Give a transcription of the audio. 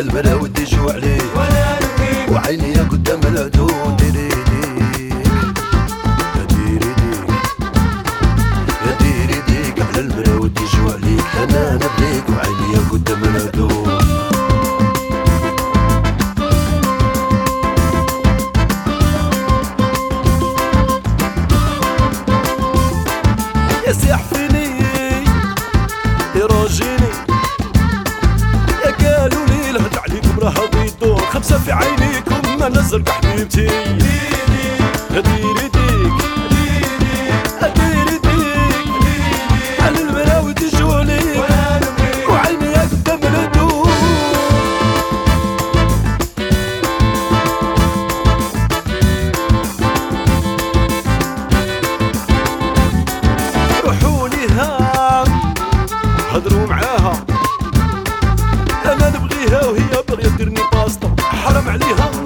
المرا ودي جو عليك وعيني يا قدام العدو ديري ديك يا ديري ديك يا ديري ديك على المرا ودي جو عليك انا نبليك وعيني يا قدام العدو يا سيح فيني يراجيني يا قالوا لي الهد عليكم راه بيدور خمسة في عينيكم ما نزرق حبيبتي يا ديري ديك يا ديري ديك على المراود جولي وعيني يا قدام العدو روحوا ليها هضروا معاها انا نبغيها وهي باغيه ديرني باسطو حرام عليها